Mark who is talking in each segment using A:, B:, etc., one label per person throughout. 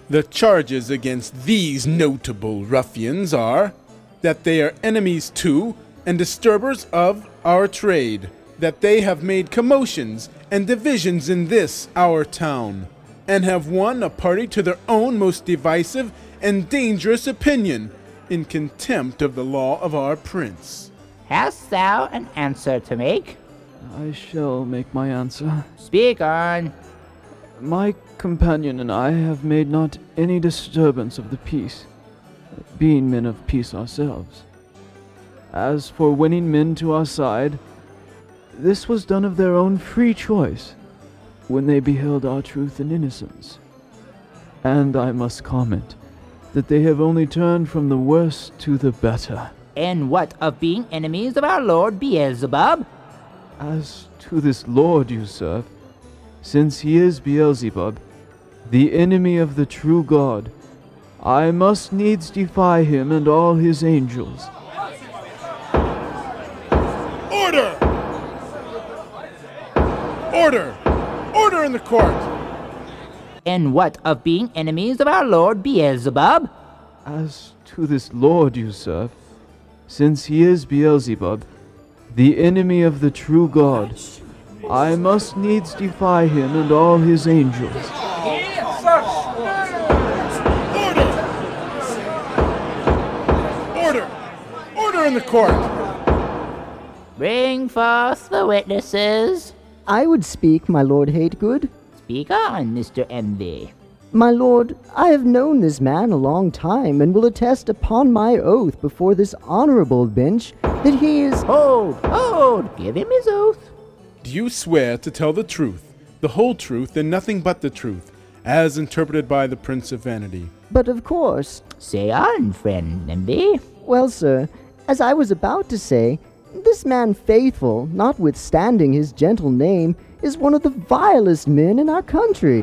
A: The charges against these notable ruffians are that they are enemies to and disturbers of our trade, that they have made commotions and divisions in this our town, and have won a party to their own most divisive and dangerous opinion, in contempt of the law of our prince.
B: Hast thou an answer to make?
C: I shall make my answer.
B: Speak on.
C: My companion and I have made not any disturbance of the peace, being men of peace ourselves. As for winning men to our side, this was done of their own free choice, when they beheld our truth and innocence. And I must comment that they have only turned from the worse to the better.
B: And what of being enemies of our Lord Beelzebub?
C: As to this Lord you serve, since he is Beelzebub, the enemy of the true God, I must needs defy him and all his angels.
A: Order! Order! Order in the court!
B: And what of being enemies of our Lord Beelzebub?
C: As to this Lord you serve, since he is Beelzebub, the enemy of the true God, I must needs defy him and all his angels.
A: Order! Order in the court!
B: Bring forth the witnesses.
D: I would speak, my lord Hategood.
B: Speak on, Mr. Envy.
D: My lord, I have known this man a long time, and will attest upon my oath before this honorable bench that he is—
B: Hold! Give him his oath.
A: Do you swear to tell the truth, the whole truth, and nothing but the truth, as interpreted by the Prince of Vanity?
D: But of course.
B: Say on, friend Envy.
D: Well, sir, as I was about to say, this man Faithful, notwithstanding his gentle name, is one of the vilest men in our country.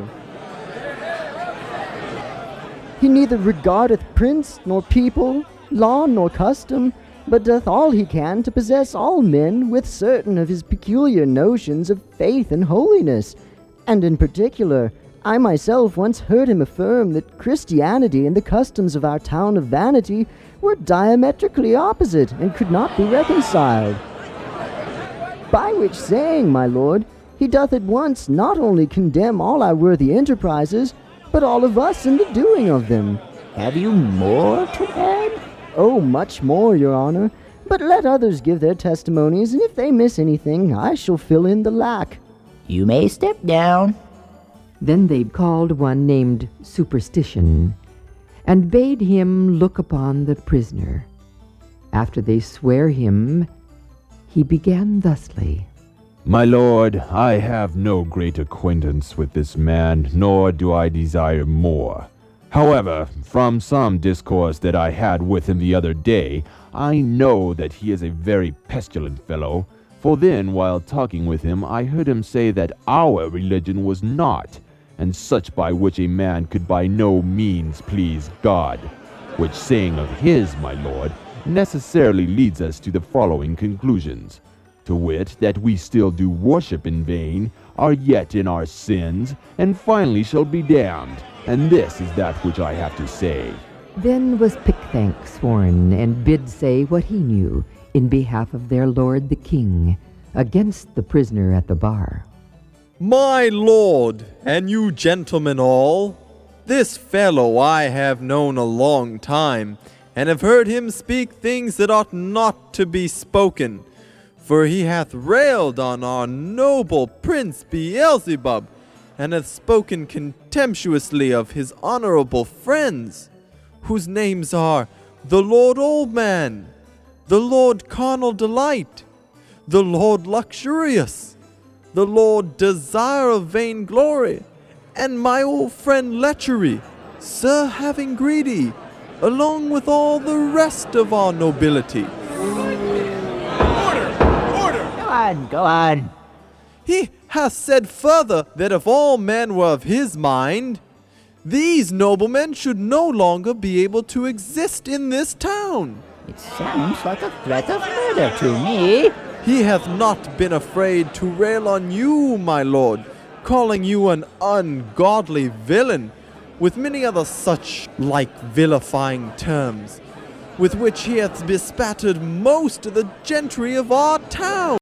D: He neither regardeth prince nor people, law nor custom, but doth all he can to possess all men with certain of his peculiar notions of faith and holiness. And in particular, I myself once heard him affirm that Christianity and the customs of our town of Vanity were diametrically opposite and could not be reconciled. By which saying, my lord, he doth at once not only condemn all our worthy enterprises, but all of us in the doing of them.
B: Have you more to add?
D: Oh, much more, your honor. But let others give their testimonies, and if they miss anything, I shall fill in the lack.
B: You may step down.
E: Then they called one named Superstition, and bade him look upon the prisoner. After they sware him, he began thusly.
F: My lord, I have no great acquaintance with this man, nor do I desire more. However, from some discourse that I had with him the other day, I know that he is a very pestilent fellow, for then, while talking with him, I heard him say that our religion was not, and such by which a man could by no means please God, which saying of his, my lord, necessarily leads us to the following conclusions, to wit, that we still do worship in vain, are yet in our sins, and finally shall be damned. And this is that which I have to say.
E: Then was Pickthank sworn, and bid say what he knew, in behalf of their lord the king, against the prisoner at the bar.
G: My lord, and you gentlemen all, this fellow I have known a long time, and have heard him speak things that ought not to be spoken. For he hath railed on our noble Prince Beelzebub, and hath spoken contemptuously of his honorable friends, whose names are the Lord Oldman, the Lord Carnal Delight, the Lord Luxurious, the Lord Desire of Vainglory, and my old friend Lechery, Sir Having Greedy, along with all the rest of our nobility.
B: Go on.
G: He hath said further that if all men were of his mind, these noblemen should no longer be able to exist in this town.
B: It sounds like a threat of murder to me.
G: He hath not been afraid to rail on you, my lord, calling you an ungodly villain, with many other such like vilifying terms, with which he hath bespattered most of the gentry of our town.